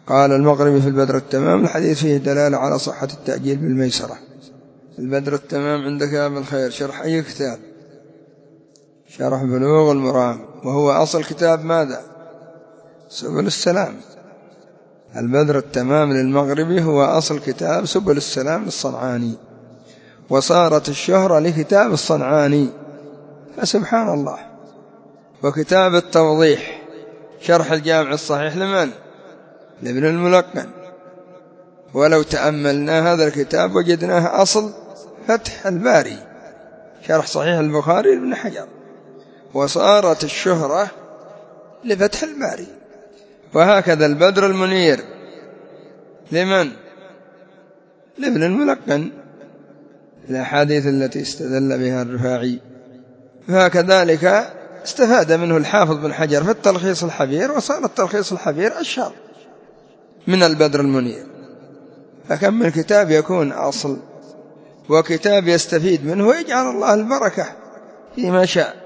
قال المغربي في البدر التمام: الحديث فيه دلالة على صحة التأجيل بالميسرة. البدر التمام عندك يا أبا الخير شرح أي كتاب؟ شرح بلوغ المرام، وهو أصل كتاب ماذا؟ سبل السلام. البدر التمام للمغربي هو أصل كتاب سبل السلام للصنعاني، وصارت الشهرة لكتاب الصنعاني، فسبحان الله. وكتاب التوضيح شرح الجامع الصحيح لمن؟ لابن الملقن. ولو تأملنا هذا الكتاب وجدناه أصل فتح الباري شرح صحيح البخاري لابن حجر، وصارت الشهرة لفتح الباري. وهكذا البدر المنير لمن؟ لابن الملقن، الأحاديث التي استدل بها الرفاعي. فكذلك استفاد منه الحافظ بن حجر في التلخيص الحبير، وصار التلخيص الحبير أشهر من البدر المنير. فكم من كتاب يكون أصل وكتاب يستفيد منه ويجعل الله البركة فيما شاء.